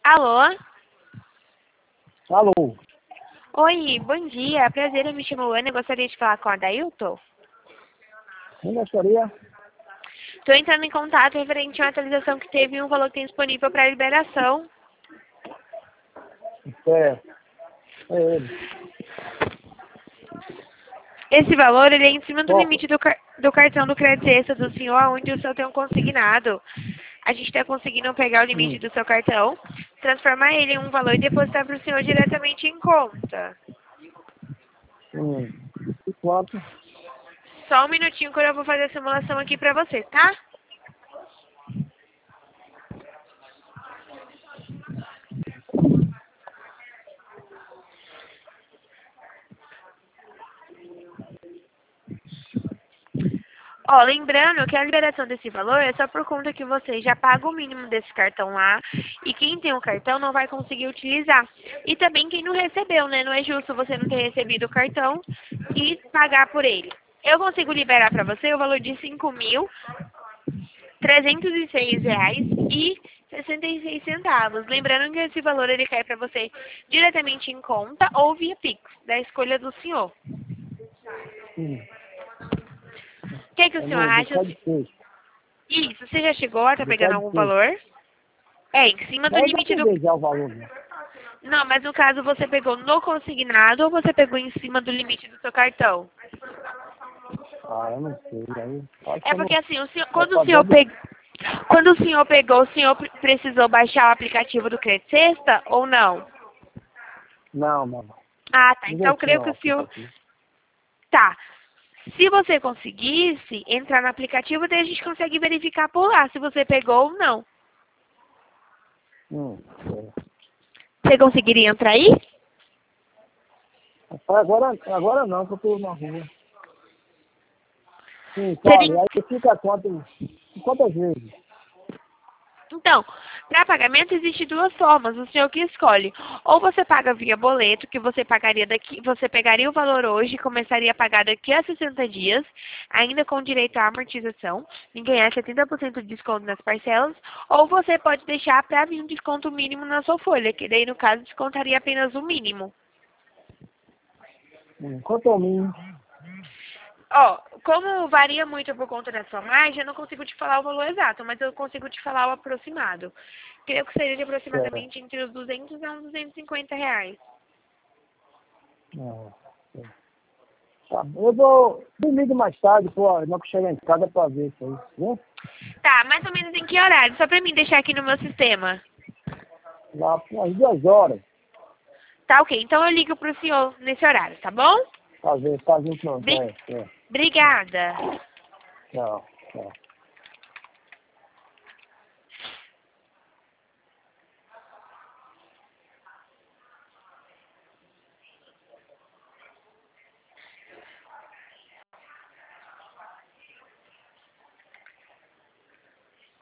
Alô? Alô? Oi, bom dia. Prazer, eu me chamo Ana. Eu gostaria de falar com a Adailton. Quem gostaria? Estou entrando em contato referente a uma atualização que teve e um valor que tem disponível para liberação. É ele. Esse valor ele é em cima do Qual? limite do cartão do crédito extra do senhor, onde o senhor tem um consignado. A gente está conseguindo pegar o limite do seu cartão, transformar ele em um valor e depositar para o senhor diretamente em conta. E quanto? Só um minutinho que eu vou fazer a simulação aqui para você, tá? Ó, lembrando que a liberação desse valor é só por conta que você já paga o mínimo desse cartão lá e quem tem o cartão não vai conseguir utilizar. E também quem não recebeu, né? Não é justo você não ter recebido o cartão e pagar por ele. Eu consigo liberar para você o valor de R$ 5.306,66. Lembrando que esse valor ele cai para você diretamente em conta ou via Pix, da escolha do senhor. O que o senhor Do acha? Código 6. Isso, você já chegou a tá Do pegando Código algum 6. valor? É, em cima do Mas eu já limite do... peguei já o valor. Né? Não, mas no caso você pegou no consignado ou você pegou em cima do limite do seu cartão? Eu não sei. Aí, acho que É eu não... porque assim, É só débito. quando o senhor pegou, o senhor precisou baixar o aplicativo do Crédito Sexta ou não? Não. Ah, tá. Ninguém Então eu tinha creio o que o senhor... aplicativo. Tá. Se você conseguisse entrar no aplicativo, daí a gente consegue verificar por lá se você pegou ou não. É. Você conseguiria entrar aí? Agora não, que eu tô na rua. Sim, Seria... fale. Aí fica quantas vezes? Então, para pagamento existe duas formas, o senhor que escolhe. Ou você paga via boleto, que você pegaria o valor hoje e começaria a pagar daqui a 60 dias, ainda com direito à amortização, e ganhar 70% de desconto nas parcelas, ou você pode deixar para vir um desconto mínimo na sua folha, que daí no caso descontaria apenas o mínimo. Quanto ao mínimo? Ó, como varia muito por conta da sua margem, eu não consigo te falar o valor exato, mas eu consigo te falar o aproximado. Creio que seria de É. aproximadamente entre os 200 a uns R$ 250. É. Tá. Eu vou domingo mais tarde, pô, não que chegar em casa pra ver isso aí, né? Tá, mais ou menos em que horário? Só pra mim deixar aqui no meu sistema. Lá às 2 horas. Tá, ok. Então eu ligo pro senhor nesse horário, tá bom? Fazer pronto. Obrigada. Tchau.